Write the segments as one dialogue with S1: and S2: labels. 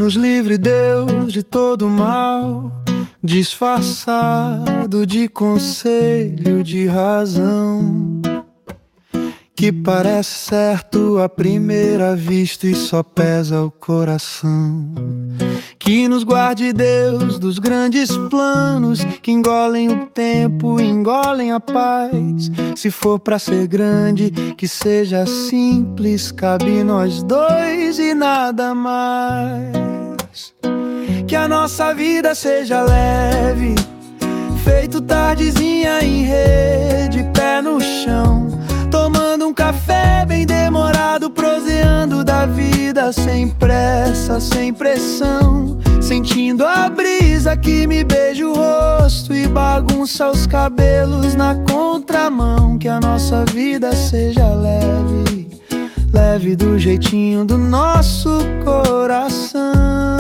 S1: nos livre, Deus, de todo mal, disfarçado de conselho, de razão, que parece certo à primeira vista e só pesa o coração. Que nos guarde, Deus, dos grandes planos que engolem o tempo, engolem a paz. Se for pra ser grande, que seja simples, cabe nós dois e nada mais. Que a nossa vida seja leve, feito tardezinha em rede, pé no chão, tomando um café bem demorado, proseando da vida, sem pressa, sem pressão, sentindo a brisa que me beija o rosto e bagunça os cabelos na contramão. Que a nossa vida seja leve, leve do jeitinho do nosso coração.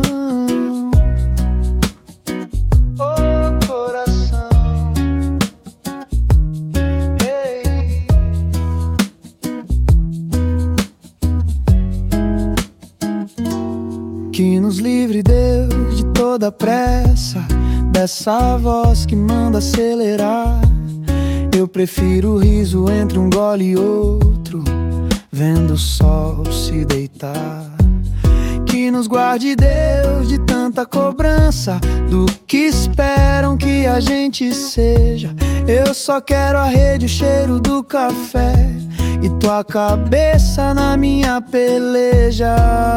S1: Que nos livre, Deus, de toda pressa, dessa voz que manda acelerar. Eu prefiro o riso entre um gole e outro, vendo o sol se deitar. Que nos guarde, Deus, de tanta cobrança, do que esperam que a gente seja. Eu só quero a rede, o cheiro do café e tua cabeça na minha peleja.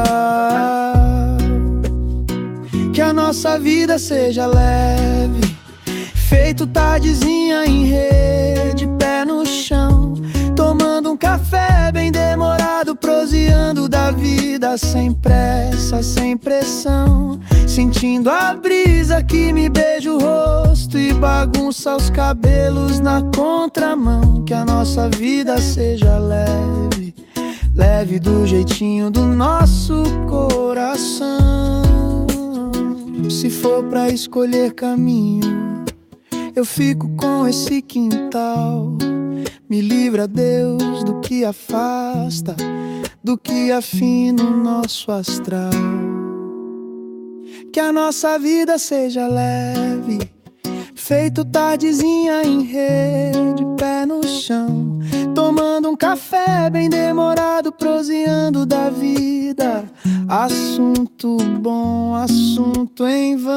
S1: Que a nossa vida seja leve, feito tardezinha em rede, pé no chão, tomando um café bem demorado, proseando da vida, sem pressa, sem pressão, sentindo a brisa que me beija o rosto e bagunça os cabelos na contramão. Que a nossa vida seja leve, leve do jeitinho do nosso coração. Se for pra escolher caminho, eu fico com esse quintal. Me livra, Deus, do que afasta, do que afina o nosso astral. Que a nossa vida seja leve, feito tardezinha em rede, pé no chão, tomando um café bem demorado, proseando da vida. Assunto bom, assunto em vão,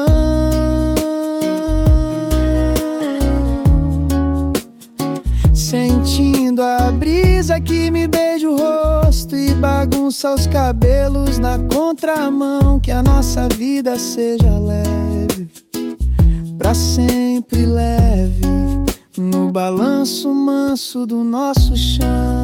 S1: sentindo a brisa que me beija o rosto e bagunça os cabelos na contramão. Que a nossa vida seja leve, pra sempre leve, no balanço manso do nosso chão.